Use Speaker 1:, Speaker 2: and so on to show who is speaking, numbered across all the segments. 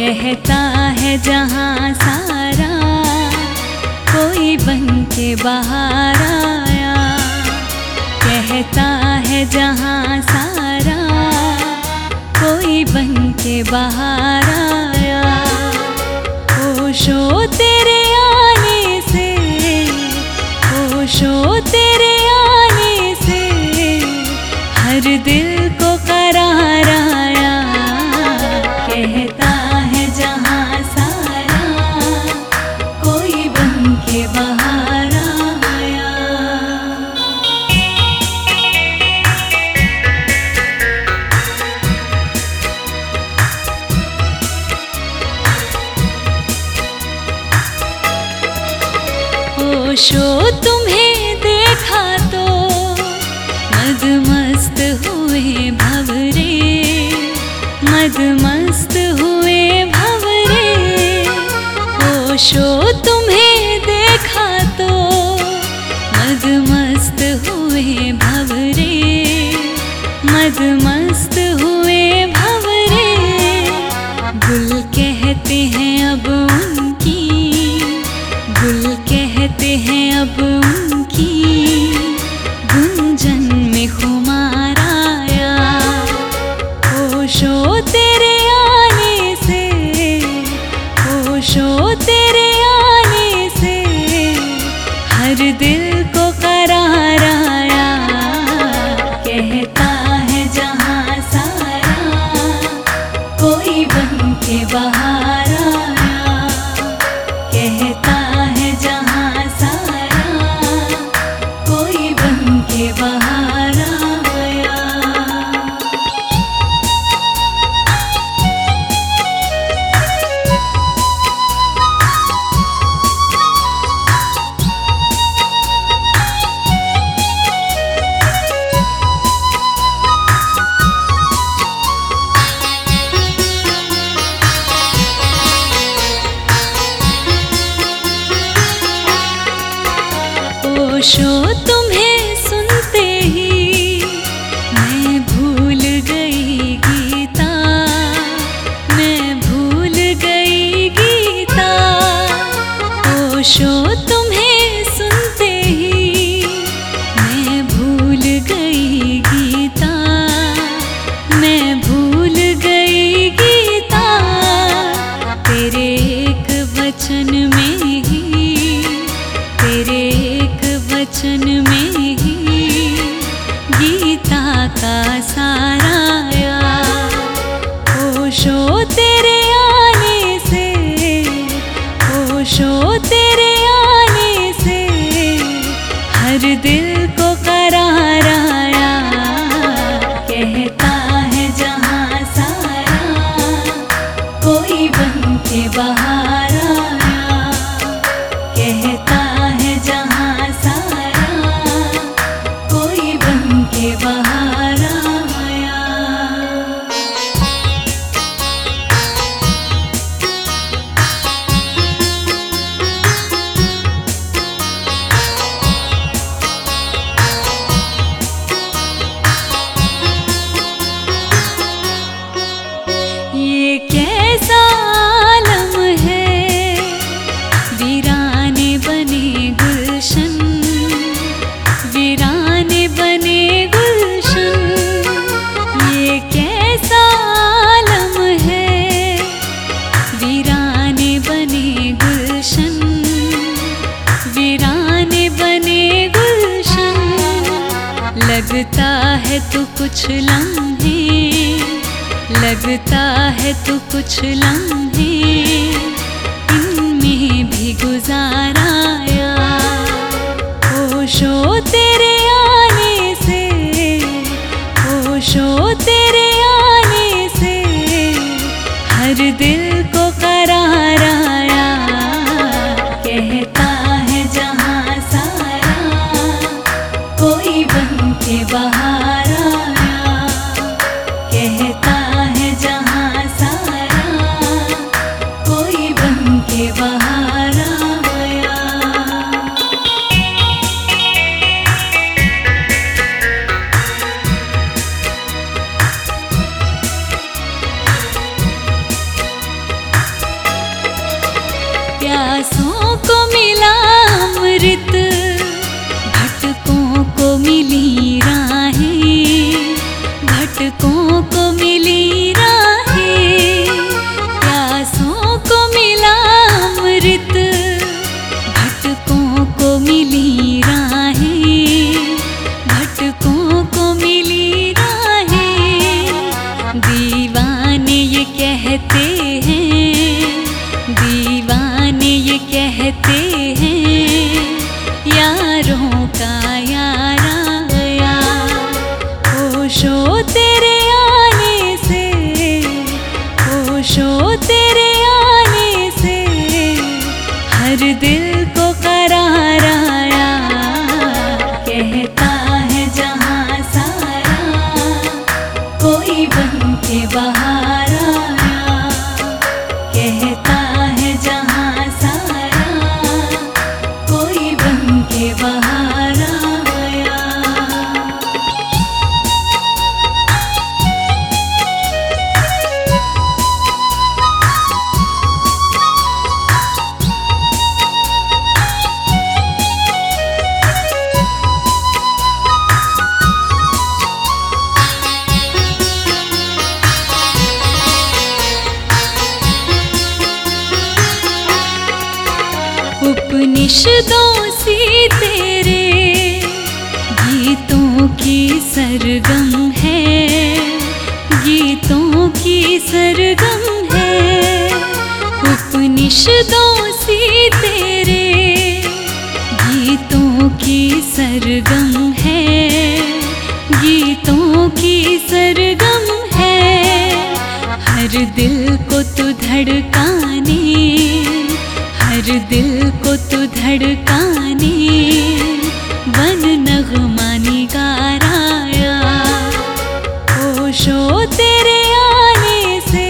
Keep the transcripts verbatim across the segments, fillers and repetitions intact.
Speaker 1: कहता है जहाँ सारा कोई बन के बाहर आया। कहता है जहाँ सारा कोई बन के बाहर आया। होशो तेरे आने से, होशो तेरे आने से हर दिल को करार आया। कहता है जहाँ सारा कोई बन के बाहर आया। होशो तुम्हें देखा तो मदमस्त हुए भंवरे, मदमस्त हुए भंवरे। होशो तुम्हें देखा तो मदमस्त हुए भंवरे, मदमस्त हुए भंवरे। गुल कहते हैं अब उनकी, गुल कहते हैं अब उनकी गुंजन में खुमार आया। होशो तेरे आने से, होशो तेरे आने से हर दिल को करार आया। कहता है जहाँ सारा कोई बन के बाहर आया। कहता है जहाँ सारा कोई बन के बाहर आया। होशो तुम्हें सुनते ही मैं भूल गई गीता, मैं भूल गई गीता। होशो तुम्हें सुनते ही मैं भूल गई गीता, मैं भूल गई गीता। तेरे एक वचन में ही, तेरे एक वचन में ही गीता का सारा आया। होशो तेरे आने से, होशो तेरे आने से हर दिल को करार आया। कहता है जहाँ सारा कोई बन के बाहर आया। कहता है जहाँ सारा कोई बन के बाहर आया। ये कैसा आलम है, वीराने बने गुलशन, वीराने बने गुलशन। ये कैसा आलम है, वीराने बने गुलशन, वीराने बने गुलशन। लगता है तू कुछ लम्हे, लगता है तू कुछ लम्हे इनमें भी गुजाराया। होशो तेरे आने से, होशो तेरे आने से हर दिल को करार आया। कहता है जहाँ सारा कोई बन के बाहर आया। कहता है जहाँ सारा कोई बन के बाहर आया। प्यासों को मिला अमृत, भटकों को मिली राहें, भटकों को मिली राहें। प्यासों को मिला अमृत, भटकों को मिली राहें, भटकों को मिली राहें। दीवाने ये कहते हैं, दीवाने ये कहते हैं, यारों का यारा यार। होशो तेरे आने से, होशो तेरे आने से, हर दिल को करार आया। कहता है जहाँ सारा, कोई बन के बाहर आया। कहता है जहाँ सारा, कोई बन के बाहर आया। उपनिषदों सी तेरे गीतों की सरगम है, गीतों की सरगम है। उपनिषदों सी तेरे गीतों की सरगम है, गीतों की सरगम है। हर दिल को तू धड़काने, हर दिल को तू धड़काने, बन नगमानी गाराया। होशो तेरे आने से,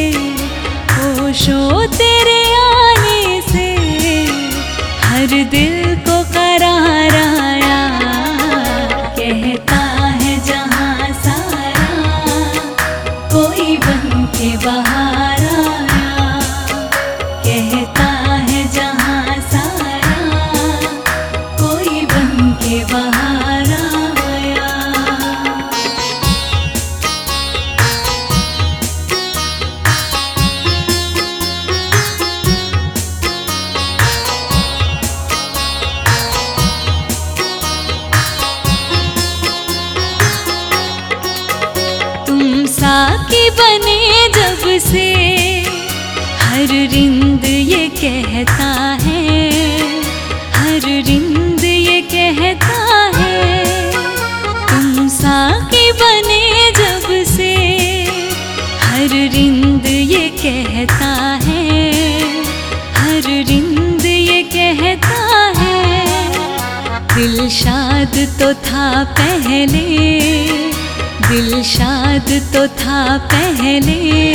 Speaker 1: होशो तेरे आने से, हर दिल को करार आया। कहता है जहाँ सारा, कोई बन के बाहर आया। कहता है जहाँ सारा, कोई बन के बाहर आया। तुम साकी बने जब से, हर रिंद ये कहता है, हर रिंद ये कहता है। तुम साकी बने जब से, हर रिंद ये कहता है, हर रिंद ये कहता है। दिलशाद तो था पहले, दिलशाद तो था पहले,